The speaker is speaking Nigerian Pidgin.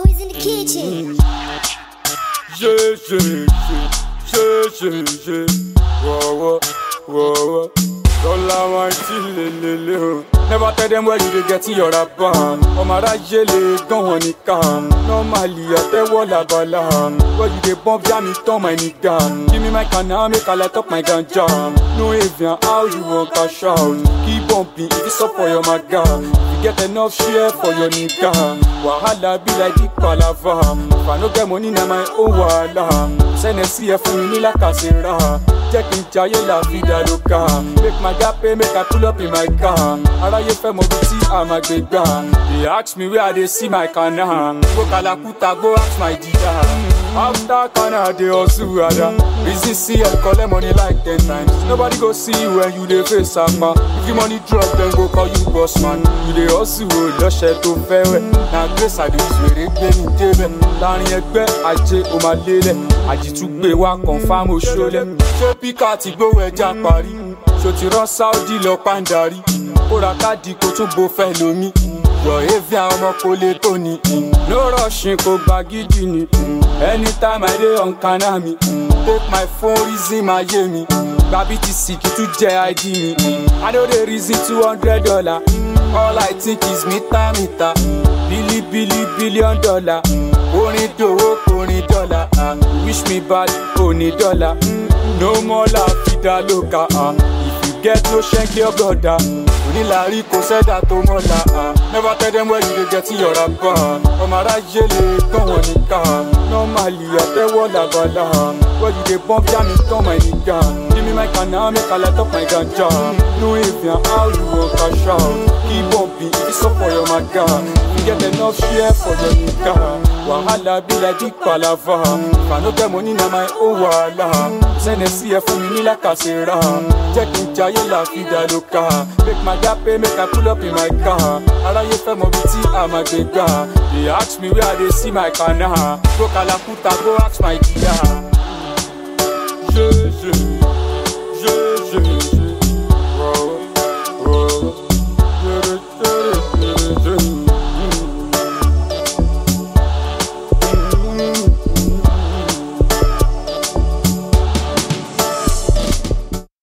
Who's in the kitchen? Whoa. Never tell them where you dey getting your rapa. Omara jele gan wọn nìkan. Normally I tell walla bala. Where you dey bump jam it on my nigga. Give me my canna make I light up my ganja. No avian how you want cash out. Keep bumping if it's up for your maga. You get enough share for your nigga. Wahala be like big palava. If I no get money na my own wahala. Send a CF for me like a sera. Checking jaye la vida loca. Make my gap pay, make I pull up in my car. Araye fe mo biti I'm a big gun. They ask me where they see my canna. Go Kalakuta, go ask my dida. After canna, they also ada. Busy CL, collect money like 10 times. Nobody go see you when you dey face sama. If you money drop, then go call you boss man. You dey also lọ́ṣẹ̀ tó fẹ́ wẹ̀. Na grace àdìsí èrè gbé ní débẹ̀. Láàrin ẹgbẹ́ ajé o máa lélẹ̀. Àjìtúgbé wa confam oṣoolẹ̀. Ṣé píkà ti gbówó ẹja parí? Ṣó ti rán Saudi lọ pàǹdarí? Kó ra káàdì kó tún bo fẹ́ lómi. Yọ̀ Evian ọmọ kò lè tó ni. No rushing kò gba gidi ni. Anytime I dey on canna mi. Take my phone reason my yé mi. Gba BTC kí tún jẹ́ ID mi. I no dey reason $200. All I think is mita. Billion dollar. Orin dòwó orin dọ́là. Wish me bad oní dọ́là. No more la vida loca. If you get no shank your brother. Onílàrí kò sẹ́dá tó mọ́la. Never tell them where you dey getting your rapa. Omara jele gan wọn nìkan. Normally I tell walla bala. Where you dey bump jam it on my nigga. Give me my canna make I light up my ganja. No avian how you want cash out. Keep bumping if it's up for your maga. You get enough share for your nigga. Wahala be like big palava. If I no get money na my own wahala. Send a CF for me like a sera. Checking jaye la vida loca. Make my gap pay, make I pull up in my car. Araye fe mo biti I'm a big guy. They ask me where they see my canna. Go Kalakuta, go ask my dida.